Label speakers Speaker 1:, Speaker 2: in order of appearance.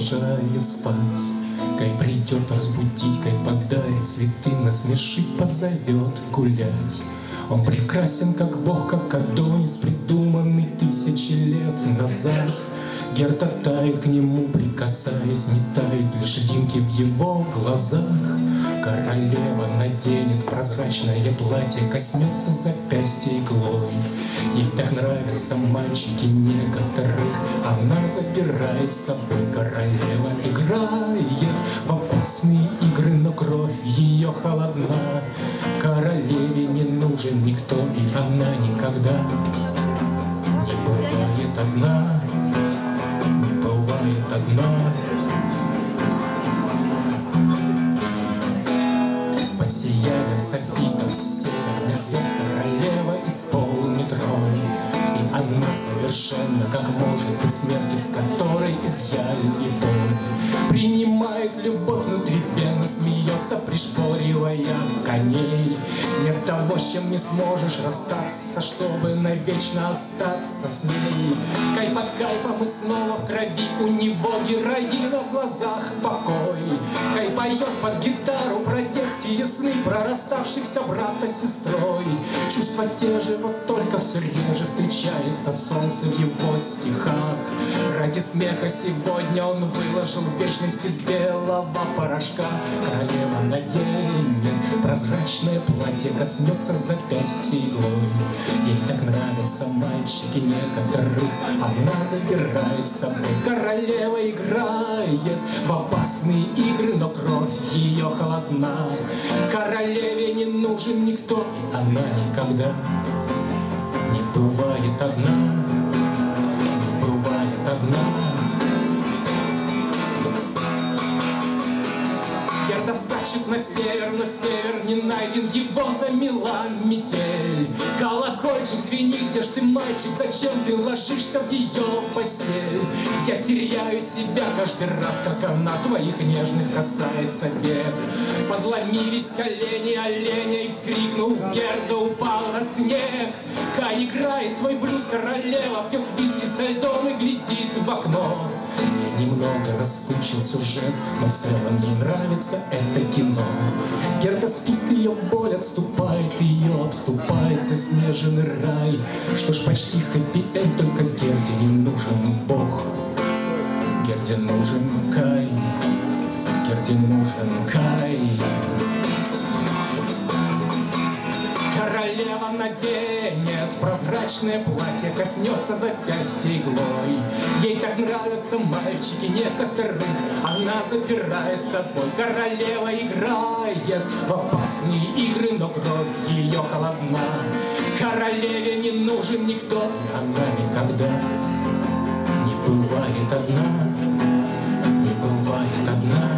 Speaker 1: продолжает спать. Кай придет разбудить, Кай подарит цветы, насмешит, позовет гулять. Он прекрасен, как Бог, как Адонис, придуманный тысячи лет назад. Герда тает к нему, прикасаясь, не тают льдинки в его глазах. Королева наденет прозрачное платье, коснется запястья иглой. Ей так нравятся мальчики некоторых, она забирает с собой. Королева играет в опасные игры, но кровь ее холодна. Королеве не нужен никто, и она никогда не бывает одна. Не бывает одна. Под сиянием сапфиров северных звезд королева исполнит роль. И она совершенно как может быть смерть, из которой изъяли и боль. Принимает любовь внутри пены, смеется, пришпоривая коней. Мир того, с чем не сможешь расстаться, чтобы навечно остаться с ней. Кай под кайфом и снова в крови, у него героина в глазах покой. Кай поет под гитару про детские сны, про расставшихся брата с сестрой. Чувства те же, вот только все реже встречается солнце в его стихах. Ради смеха сегодня он выложил вечность из белого порошка. Королева наденет прозрачное платье, коснется запястья иглой. Ей так нравятся мальчики некоторых, она забирает с собой. Королева играет в опасные игры, но кровь ее холодна. Королеве не нужен никто, и она никогда не бывает одна. Не бывает одна. Герда скачет на север, но север не найден, его замела метель. Колокольчик звенит, где ж ты, мальчик, зачем ты ложишься в ее постель? Я теряю себя каждый раз, как она твоих нежных касается век. Подломились колени оленя, и вскрикнув, Герда упал на снег. Кай играет свой блюз, королева пьет виски со льдом и глядит в окно. Мне немного раскучил сюжет, но в целом ей нравится это кино. Герда спит, ее боль отступает, ее обступает заснеженный рай. Что ж, почти хэппи-энд, только Герде не нужен Бог. Герде нужен Кай, Герде нужен Кай. Королева наденет прозрачное платье, коснется запястья иглой. Ей так нравятся мальчики некоторых, она забирает с собой. Королева играет в опасные игры, но кровь ее холодна. Королеве не нужен никто, и она никогда не бывает одна. Не бывает одна.